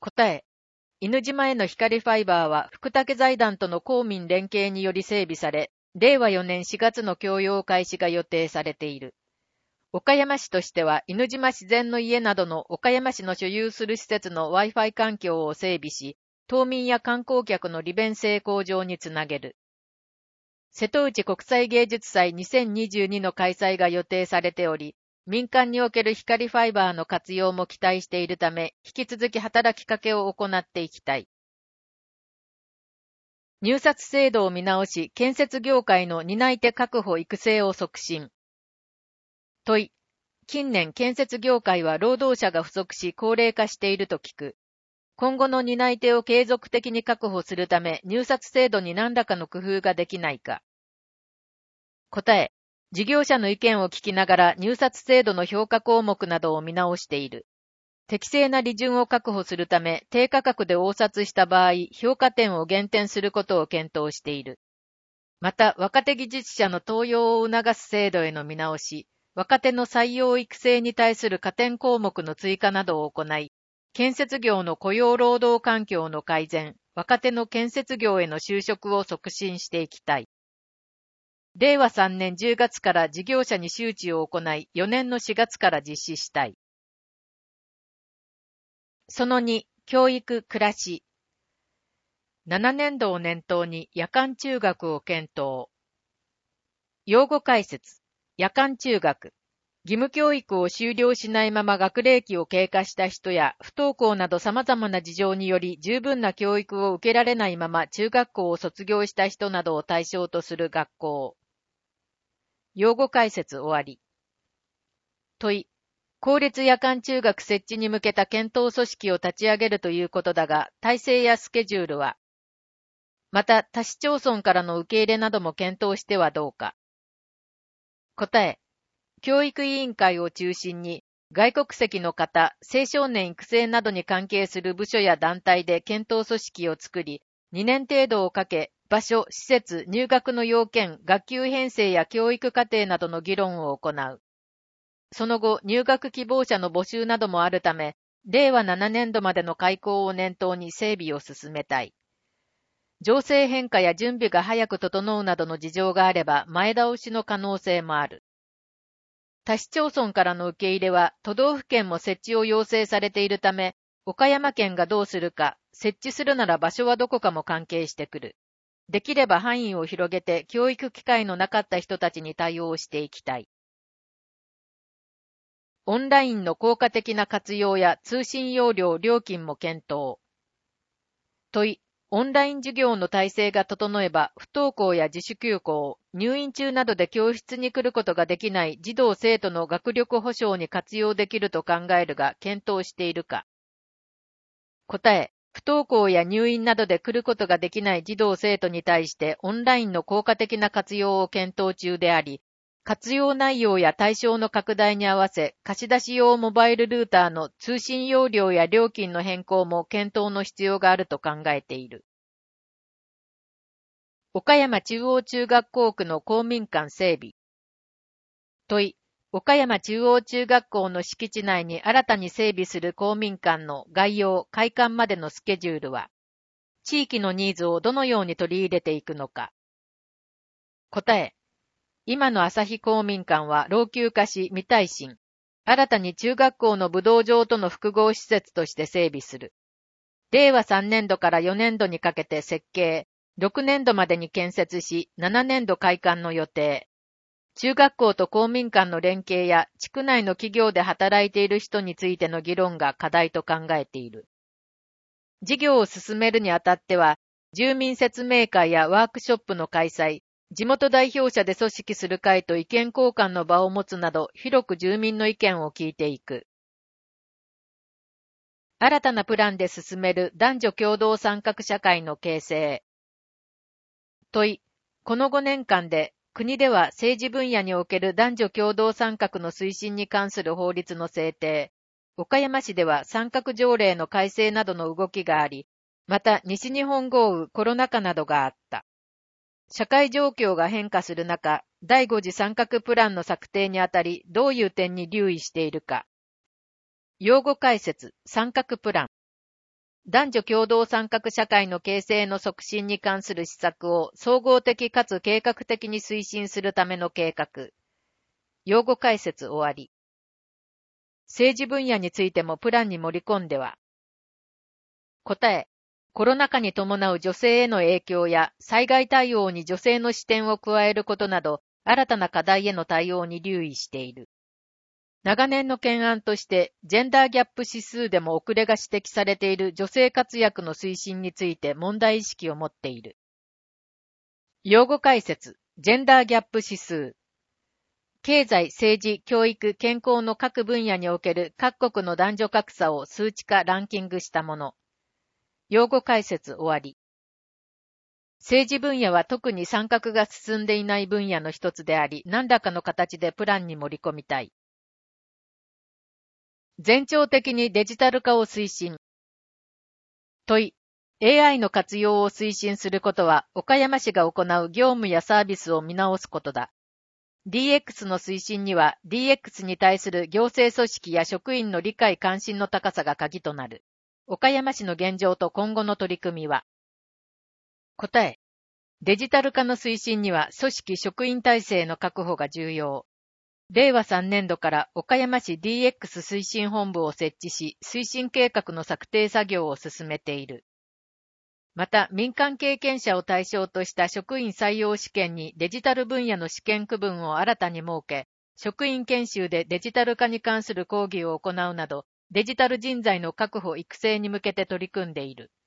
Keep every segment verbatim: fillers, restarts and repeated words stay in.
答え。犬島への光ファイバーは福武財団との公民連携により整備され、れいわよねんしがつの供用開始が予定されている。岡山市としては犬島自然の家などの岡山市の所有する施設の Wi-Fi 環境を整備し、島民や観光客の利便性向上につなげる。瀬戸内国際芸術祭にせんにじゅうにの開催が予定されており、民間における光ファイバーの活用も期待しているため、引き続き働きかけを行っていきたい。入札制度を見直し、建設業界の担い手確保育成を促進。問い。近年建設業界は労働者が不足し高齢化していると聞く。今後の担い手を継続的に確保するため、入札制度に何らかの工夫ができないか。答え。事業者の意見を聞きながら入札制度の評価項目などを見直している。適正な利潤を確保するため、低価格で応札した場合、評価点を減点することを検討している。また、若手技術者の登用を促す制度への見直し、若手の採用育成に対する加点項目の追加などを行い、建設業の雇用労働環境の改善、若手の建設業への就職を促進していきたい。れいわさんねんじゅうがつから事業者に周知を行い、よねんのしがつから実施したい。そのに、教育・暮らし。ななねんどを念頭に夜間中学を検討。用語解説。夜間中学。義務教育を修了しないまま学齢期を経過した人や不登校など様々な事情により十分な教育を受けられないまま中学校を卒業した人などを対象とする学校。用語解説終わり。問い。公立夜間中学設置に向けた検討組織を立ち上げるということだが、体制やスケジュールは。また、他市町村からの受け入れなども検討してはどうか。答え。教育委員会を中心に、外国籍の方、青少年育成などに関係する部署や団体で検討組織を作り、にねん程度をかけ、場所、施設、入学の要件、学級編成や教育課程などの議論を行う。その後、入学希望者の募集などもあるため、れいわななねんどまでの開校を念頭に整備を進めたい。情勢変化や準備が早く整うなどの事情があれば、前倒しの可能性もある。他市町村からの受け入れは、都道府県も設置を要請されているため、岡山県がどうするか、設置するなら場所はどこかも関係してくる。できれば範囲を広げて教育機会のなかった人たちに対応していきたい。オンラインの効果的な活用や通信容量料金も検討。問い、オンライン授業の体制が整えば、不登校や自主休校、入院中などで教室に来ることができない児童生徒の学力保障に活用できると考えるが、検討しているか。答え、不登校や入院などで来ることができない児童生徒に対してオンラインの効果的な活用を検討中であり、活用内容や対象の拡大に合わせ、貸し出し用モバイルルーターの通信容量や料金の変更も検討の必要があると考えている。岡山中央中学校区の公民館整備。問い、岡山中央中学校の敷地内に新たに整備する公民館の概要・開館までのスケジュールは、地域のニーズをどのように取り入れていくのか。答え、今の朝日公民館は老朽化し未耐震。新たに中学校の武道場との複合施設として整備する。れいわさんねんどからよねんどにかけて設計、ろくねんどまでに建設し、ななねんど開館の予定。中学校と公民館の連携や地区内の企業で働いている人についての議論が課題と考えている。事業を進めるにあたっては、住民説明会やワークショップの開催、地元代表者で組織する会と意見交換の場を持つなど、広く住民の意見を聞いていく。新たなプランで進める男女共同参画社会の形成。問い、このごねんかんで、国では政治分野における男女共同参画の推進に関する法律の制定、岡山市では参画条例の改正などの動きがあり、また西日本豪雨、コロナ禍などがあった。社会状況が変化する中、だいご次参画プランの策定にあたり、どういう点に留意しているか。用語解説、参画プラン。 男女共同参画社会の形成の促進に関する施策を総合的かつ計画的に推進するための計画。用語解説終わり。政治分野についてもプランに盛り込んでは。答え。コロナ禍に伴う女性への影響や災害対応に女性の視点を加えることなど、新たな課題への対応に留意している。長年の懸案として、ジェンダーギャップ指数でも遅れが指摘されている女性活躍の推進について問題意識を持っている。用語解説、ジェンダーギャップ指数。経済、政治、教育、健康の各分野における各国の男女格差を数値化ランキングしたもの。用語解説終わり。政治分野は特に参画が進んでいない分野の一つであり、何らかの形でプランに盛り込みたい。全庁的にデジタル化を推進。問い。エーアイ の活用を推進することは、岡山市が行う業務やサービスを見直すことだ。ディーエックス の推進には、ディーエックス に対する行政組織や職員の理解関心の高さが鍵となる。岡山市の現状と今後の取り組みは。答え。デジタル化の推進には、組織職員体制の確保が重要。れいわさんねんどから岡山市 ディーエックス 推進本部を設置し、推進計画の策定作業を進めている。また、民間経験者を対象とした職員採用試験にデジタル分野の試験区分を新たに設け、職員研修でデジタル化に関する講義を行うなど、デジタル人材の確保育成に向けて取り組んでいる。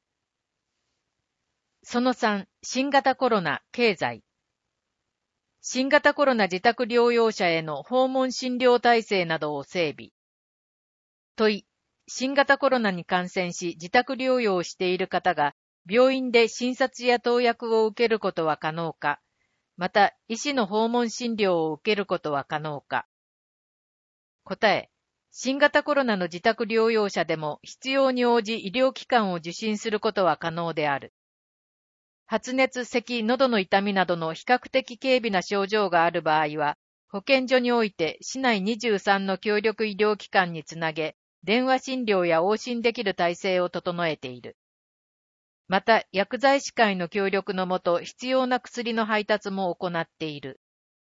そのさん、新型コロナ、経済。新型コロナ自宅療養者への訪問診療体制などを整備。問い。新型コロナに感染し自宅療養をしている方が病院で診察や投薬を受けることは可能か。また、医師の訪問診療を受けることは可能か。答え。新型コロナの自宅療養者でも必要に応じ医療機関を受診することは可能である。発熱、咳、喉の痛みなどの比較的軽微な症状がある場合は、保健所において市内にじゅうさんの協力医療機関につなげ、電話診療や往診できる体制を整えている。また、薬剤師会の協力のもと必要な薬の配達も行っている。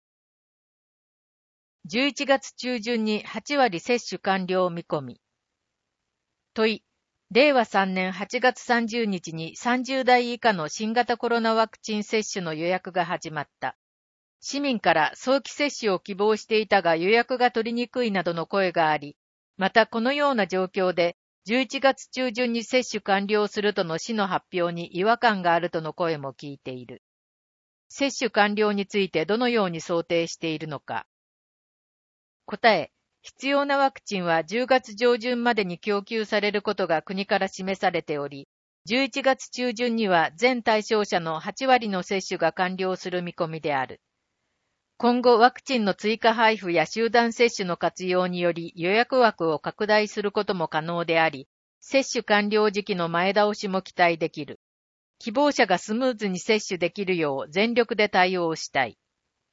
じゅういちがつちゅうじゅんにはちわり接種完了見込み。問い。れいわさんねんはちがつさんじゅうにちにさんじゅうだい以下の新型コロナワクチン接種の予約が始まった。市民から早期接種を希望していたが予約が取りにくいなどの声があり、またこのような状況でじゅういちがつちゅうじゅんに接種完了するとの市の発表に違和感があるとの声も聞いている。接種完了についてどのように想定しているのか。答え。必要なワクチンはじゅうがつじょうじゅんまでに供給されることが国から示されており、じゅういちがつちゅうじゅんには全対象者のはちわりの接種が完了する見込みである。今後ワクチンの追加配布や集団接種の活用により予約枠を拡大することも可能であり、接種完了時期の前倒しも期待できる。希望者がスムーズに接種できるよう全力で対応したい。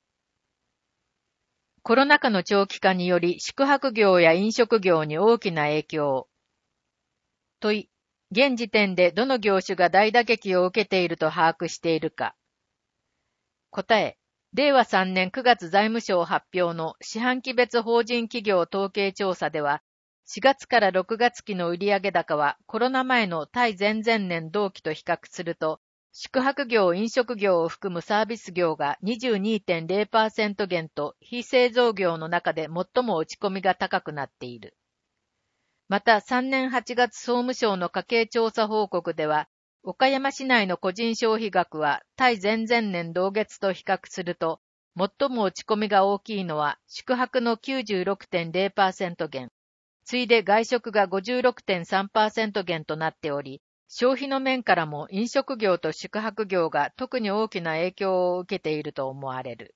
コロナ禍の長期化により宿泊業や飲食業に大きな影響。問い。現時点でどの業種が大打撃を受けていると把握しているか。答え。れいわさんねんくがつ財務省発表の四半期別法人企業統計調査では、しがつからろくがつ期の売上高はコロナ前の対前々年同期と比較すると、宿泊業・飲食業を含むサービス業が にじゅうにてんれいパーセント 減と非製造業の中で最も落ち込みが高くなっている。またさんねんはちがつ総務省の家計調査報告では、岡山市内の個人消費額は対前々年同月と比較すると、最も落ち込みが大きいのは宿泊の きゅうじゅうろくてんれいパーセント 減、次いで外食が ごじゅうろくてんさんパーセント 減となっており、消費の面からも飲食業と宿泊業が特に大きな影響を受けていると思われる。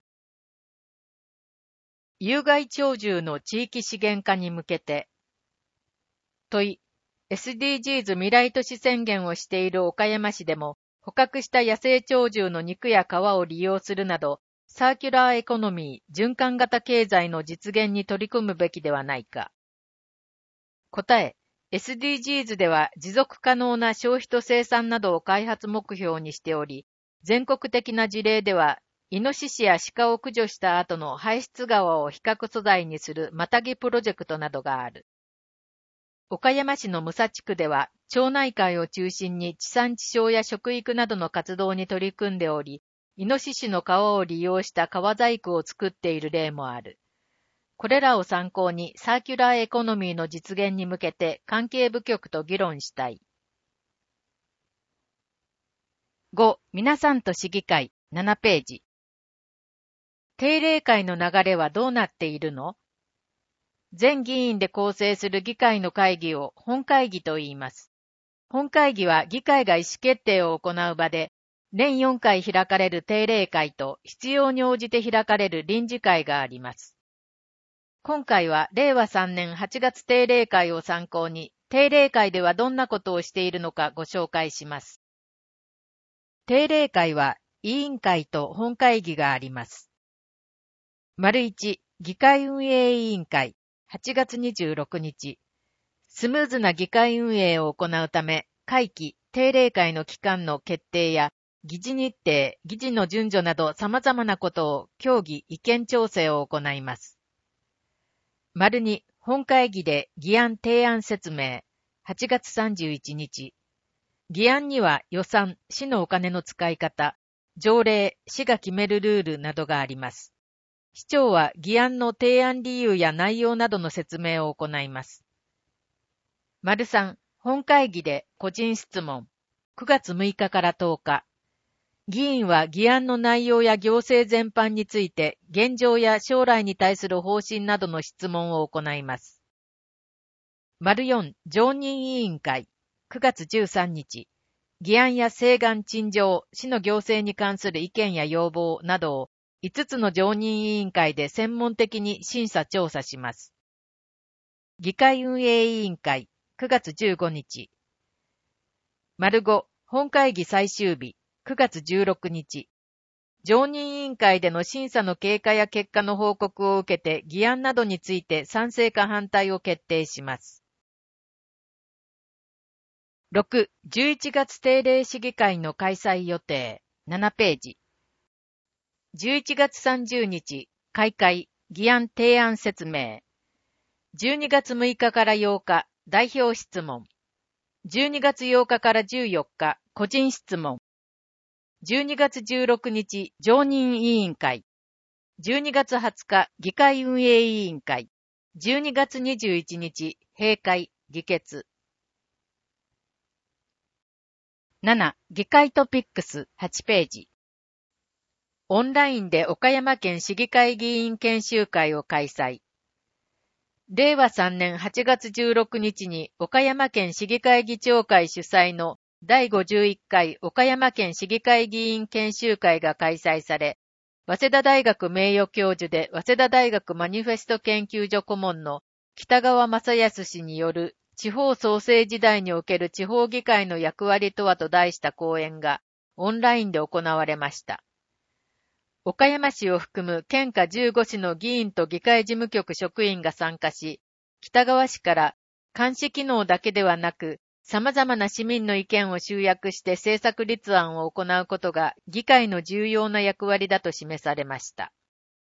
有害鳥獣の地域資源化に向けて。問い。エスディージーズ 未来都市宣言をしている岡山市でも、捕獲した野生鳥獣の肉や皮を利用するなど、サーキュラーエコノミー、循環型経済の実現に取り組むべきではないか。答え。 エスディージーズ では持続可能な消費と生産などを開発目標にしており、全国的な事例では、イノシシや鹿を駆除した後の排出川を比較素材にするまたぎプロジェクトなどがある。岡山市の武蔵地区では、町内会を中心に地産地消や食育などの活動に取り組んでおり、イノシシの皮を利用した革細工を作っている例もある。これらを参考にサーキュラーエコノミーの実現に向けて関係部局と議論したい。ご. 皆さんと市議会ななページ。定例会の流れはどうなっているの？全議員で構成する議会の会議を本会議と言います。本会議は議会が意思決定を行う場で、年よんかい開かれる定例会と必要に応じて開かれる臨時会があります。今回はれいわさんねんはちがつ定例会を参考に、定例会ではどんなことをしているのかご紹介します。定例会は委員会と本会議があります。丸いち、議会運営委員会、はちがつにじゅうろくにち。スムーズな議会運営を行うため、会期、定例会の期間の決定や、議事日程、議事の順序など様々なことを協議、意見調整を行います。丸に、本会議で議案提案説明、はちがつさんじゅういちにち。議案には予算、市のお金の使い方、条例、市が決めるルールなどがあります。市長は議案の提案理由や内容などの説明を行います。丸さん、本会議で個人質問、くがつむいかからとおか。議員は議案の内容や行政全般について、現状や将来に対する方針などの質問を行います。丸よん、常任委員会、くがつじゅうさんにち。議案や請願陳情、市の行政に関する意見や要望などを、いつつの常任委員会で専門的に審査調査します。議会運営委員会、くがつじゅうごにち。丸ご、本会議最終日、くがつじゅうろくにち。常任委員会での審査の経過や結果の報告を受けて議案などについて賛成か反対を決定します。ろく、じゅういちがつ定例市議会の開催予定、ななページ。じゅういちがつさんじゅうにち、開会、議案提案説明。じゅうにがつむいかからようか、代表質問。じゅうにがつようかからじゅうよっか、個人質問。じゅうにがつじゅうろくにち、常任委員会。じゅうにがつはつか、議会運営委員会。じゅうにがつにじゅういちにち、閉会、議決。なな、議会トピックス、はちページ。オンラインで岡山県市議会議員研修会を開催。れいわさんねんはちがつじゅうろくにちに岡山県市議会議長会主催のだいごじゅういっかい岡山県市議会議員研修会が開催され、早稲田大学名誉教授で早稲田大学マニフェスト研究所顧問の北川正康氏による地方創生時代における地方議会の役割とはと題した講演がオンラインで行われました。岡山市を含む県下じゅうご市の議員と議会事務局職員が参加し、北川市から監視機能だけではなく、様々な市民の意見を集約して政策立案を行うことが議会の重要な役割だと示されました。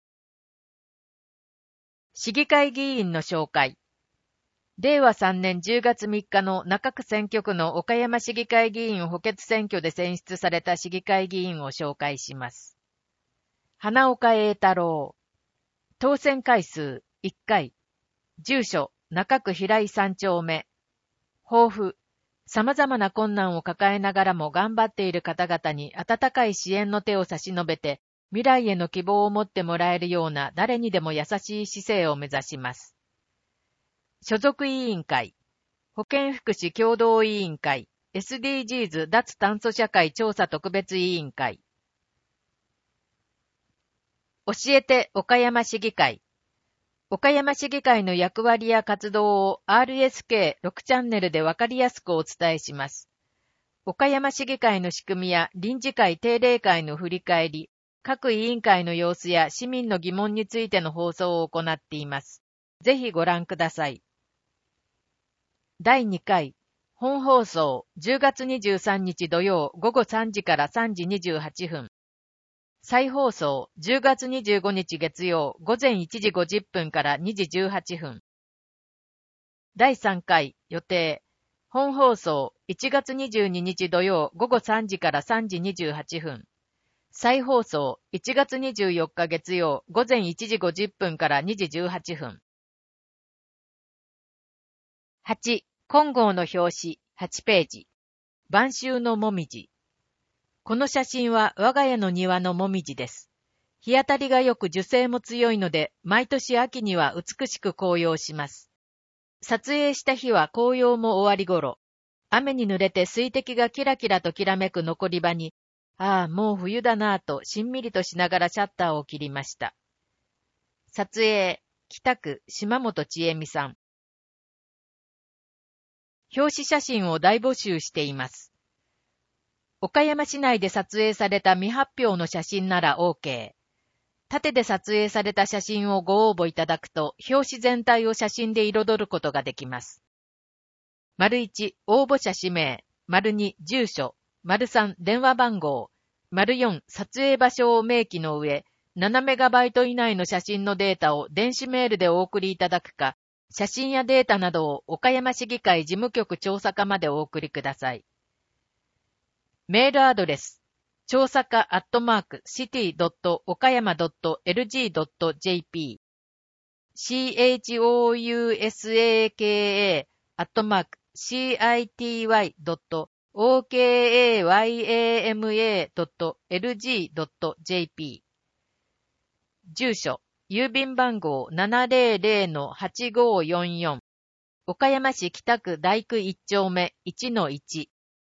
市議会議員の紹介。れいわさんねんじゅうがつみっかの中区選挙区の岡山市議会議員補欠選挙で選出された市議会議員を紹介します。花岡栄太郎。当選回数いっかい。住所中区平井さんちょうめ。抱負。様々な困難を抱えながらも頑張っている方々に温かい支援の手を差し伸べて、未来への希望を持ってもらえるような誰にでも優しい市政を目指します。所属委員会。保健福祉協同委員会。エスディージーズ 脱炭素社会調査特別委員会。教えて岡山市議会。岡山市議会の役割や活動を アールエスケーろく チャンネルでわかりやすくお伝えします。岡山市議会の仕組みや臨時会定例会の振り返り、各委員会の様子や市民の疑問についての放送を行っています。ぜひご覧ください。 だいにかい、本放送じゅうがつにじゅうさんにち土曜午後さんじからさんじにじゅうはっぷん。再放送じゅうがつにじゅうごにち月曜午前いちじごじゅっぷんからにじじゅうはっぷん。だいさんかい予定。本放送いちがつにじゅうににち土曜午後さんじからさんじにじゅうはっぷん。再放送いちがつにじゅうよっか月曜午前いちじごじゅっぷんからにじじゅうはっぷん。はち、金剛の表紙はちページ。晩秋のもみじ。この写真は我が家の庭のもみじです。日当たりが良く樹勢も強いので、毎年秋には美しく紅葉します。撮影した日は紅葉も終わり頃。雨に濡れて水滴がキラキラときらめく残り場に、ああ、もう冬だなぁとしんみりとしながらシャッターを切りました。撮影、北区島本千恵美さん。表紙写真を大募集しています。岡山市内で撮影された未発表の写真なら OK。縦で撮影された写真をご応募いただくと、表紙全体を写真で彩ることができます。丸いち、応募者氏名。丸に、住所。丸さん、電話番号。丸よん、撮影場所を明記の上、ななメガバイト以内の写真のデータを電子メールでお送りいただくか、写真やデータなどを岡山市議会事務局調査課までお送りください。メールアドレス。調査課アットマークシティドットオカヤマドットエルジードットジェーピー シーエイチオーユーエスエーケーエー アットマーク シーアイティーワイドットオーケーエーワイエーエムエードットエルジードットジェーピー 住所、郵便番号 ななぜろぜろのはちごよんよん 岡山市北区大区いち丁目 いちのいち。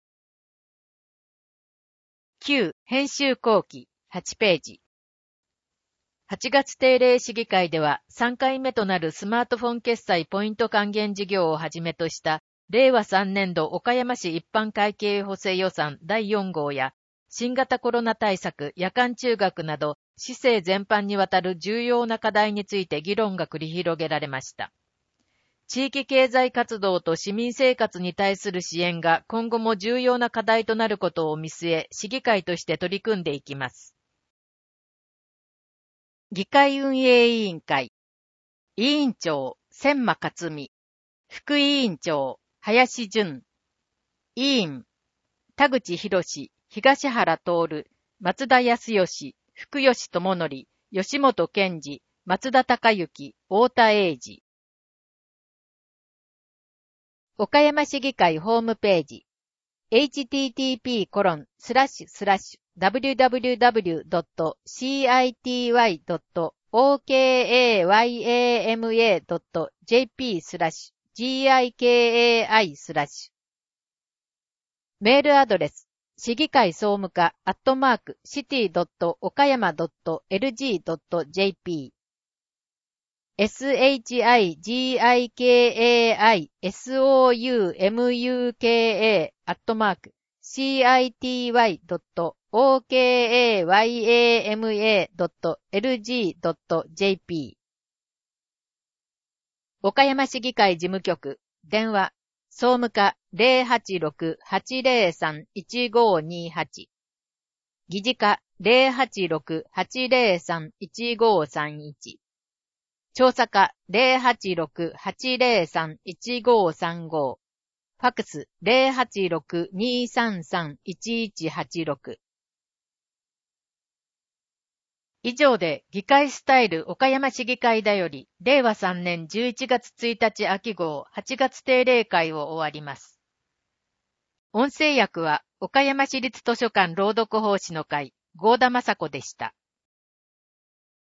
きゅう、編集後期はちページ。はちがつ定例市議会ではさんかいめとなるスマートフォン決済ポイント還元事業をはじめとしたれいわさんねんど岡山市一般会計補正予算だいよん号や新型コロナ対策、夜間中学など市政全般にわたる重要な課題について議論が繰り広げられました。地域経済活動と市民生活に対する支援が今後も重要な課題となることを見据え、市議会として取り組んでいきます。議会運営委員会。委員長、千馬克美。副委員長、林淳。委員、田口博士、東原徹、松田康義、福吉智則、吉本健二、松田孝之、太田英二。岡山市議会ホームページ。エイチティーティーピーコロンスラッシュスラッシュダブリューダブリューダブリュードットシーアイティーワイドットオーケーエーワイエーエムエードットジェーピースラッシュジーアイケーエーアイスラッシュ。メールアドレス。市議会総務課アットマークシティドットオカヤマドットエルジードットジェーピー。シギキャイソウムカアットマークシーアイティーワイドットオーケーエーワイエーエムエードットエルジードットジェーピー。岡山市議会事務局電話総務課 ゼロはちろく はちゼロさん いちごにはち 議事課 ゼロはちろく はちゼロさん いちごさんいち調査課 ゼロはちろく はちゼロさん いちごさんご ファックス ゼロはちろく にさんさん いちいちはちろく。以上で議会スタイル岡山市議会だよりれいわさんねんじゅういちがつついたち秋号はちがつ定例会を終わります。音声訳は岡山市立図書館朗読奉仕の会合田雅子でした。